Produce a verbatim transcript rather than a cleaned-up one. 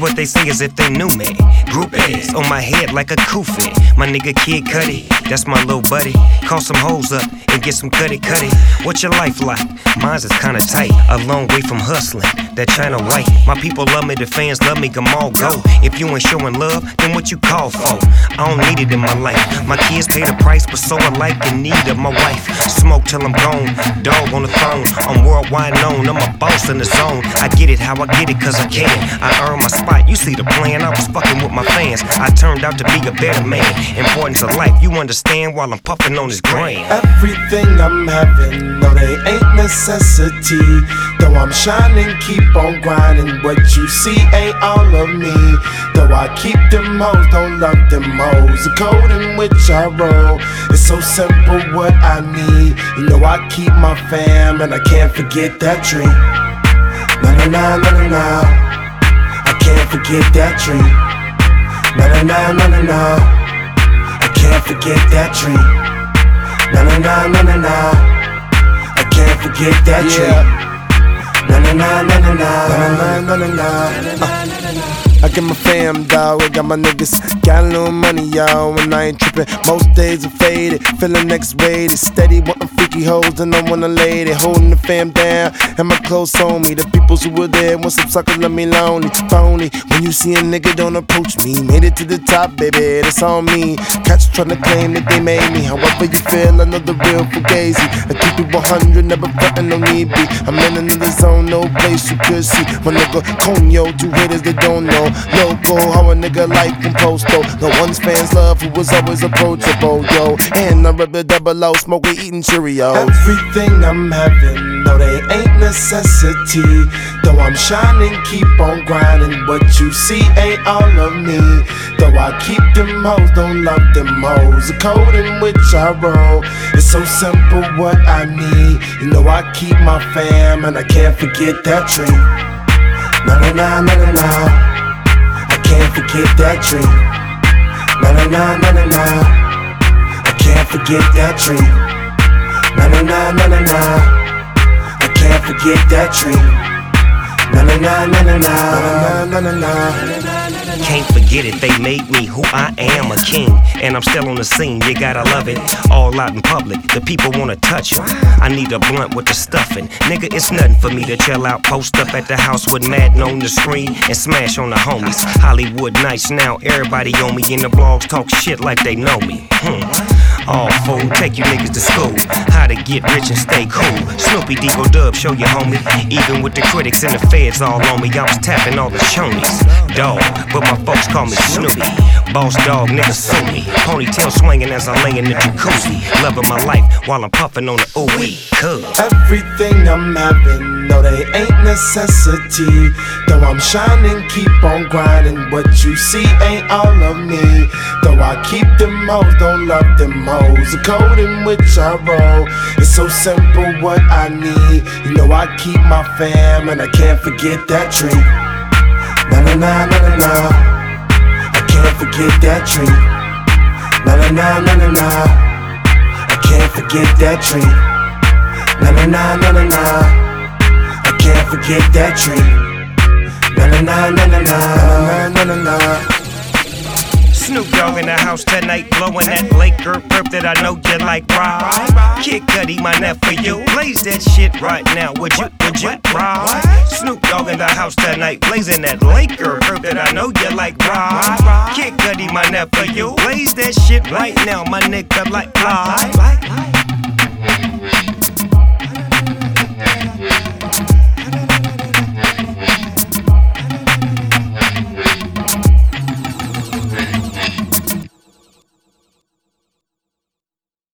what they say as if they knew me. Group A's on my head like a kufi. My nigga Kid Cudi, that's my little buddy. Call some hoes up and get some cutty cutty. What's your life like? Mine's is kinda tight, a long way from hustling. That China white. My people love me, the fans love me, come all go. If you ain't showing love, then what you call for? I don't need it in my life. My kids pay the price, but so I like in need of my wife. Smoke till I'm gone, dog on the throne. I'm worldwide known, I'm a boss in the zone. I get it how I get it, cause I can. I earn my spot, you see the plan, I was fucking with my fans. I turned out to be a better man. Importance of life, you understand while I'm puffing on this grain. Everything I'm having, no they ain't necessity. Though I'm shining, keep on grinding. What you see ain't all of me. Though I keep them hoes, don't love them hoes. The code in which I roll, it's so simple what I need. You know I keep my fam and I can't forget that tree. Na na na na na na, I can't forget that tree. Na na na na na na, I can't forget that tree. Na na na na na na, I can't forget that tree. Na na na na na na na na na na. I got my fam, dawg, I got my niggas. Got a little money, y'all, and I ain't trippin'. Most days are faded, feeling X-rated. Steady wantin' freaky hoes, and I want a lady. Holding the fam down, and my clothes on me. The peoples who were there, want some suckers, let me lonely. Phony, when you see a nigga, don't approach me. Made it to the top, baby, that's on me. Cats tryna claim that they made me. However you feel, I know the real fugazi. I keep it one hundred, never frontin', no need be. I'm in another zone, no place you could see. My nigga Conyo, two haters that don't know. Loco, how a nigga like from Posto. No one's fans love who was always approachable, yo. And I rep the double O, smoking, eating Cheerios. Everything I'm having, no they ain't necessity. Though I'm shining, keep on grinding. What you see ain't all of me. Though I keep them hoes, don't love them hoes. The code in which I roll, it's so simple what I need. You know I keep my fam and I can't forget that tree. Na na na na na na, can't forget that tree. Na na na na na na, I can't forget that tree. Na na na na na na, I can't forget that tree. Na na na na na na na na na. Can't forget it, they made me who I am, a king. And I'm still on the scene, you gotta love it. All out in public, the people wanna touch it. I need a blunt with the stuffing. Nigga, it's nothing for me to chill out, post up at the house with Madden on the screen and smash on the homies. Hollywood nights now, everybody on me in the blogs talk shit like they know me. Hmm. All fool, take you niggas to school. How to get rich and stay cool. Snoopy Debo Dub, show you homie. Even with the critics and the feds all on me, I was tapping all the shonies. Dog, but my folks call me Snoopy. Boss dog, niggas sue me. Ponytail swinging as I lay in the jacuzzi. Loving my life while I'm puffing on the ooh-wee. Cuz everything I'm having, no they ain't necessity. Though I'm shining, keep on grinding. What you see ain't all of me. Though I keep them hoes, don't love them hoes. The code in which I roll, it's so simple what I need. You know I keep my fam and I can't forget that tree. Na na na na na na, I can't forget that tree. Na na na na na na, I can't forget that tree. Na na na na na na, I can't forget that tree. Na na na na na na na na na. Snoop Dogg in the house tonight, blowing that Laker perp that I know you like, right? Kid Cudi, my nephew, blaze that shit right now, would you, would you, right? Snoop Dogg in the house tonight, blazing that Laker perp that I know you like, right? Kid Cudi, my nephew, blaze that shit right now, my nigga like, right?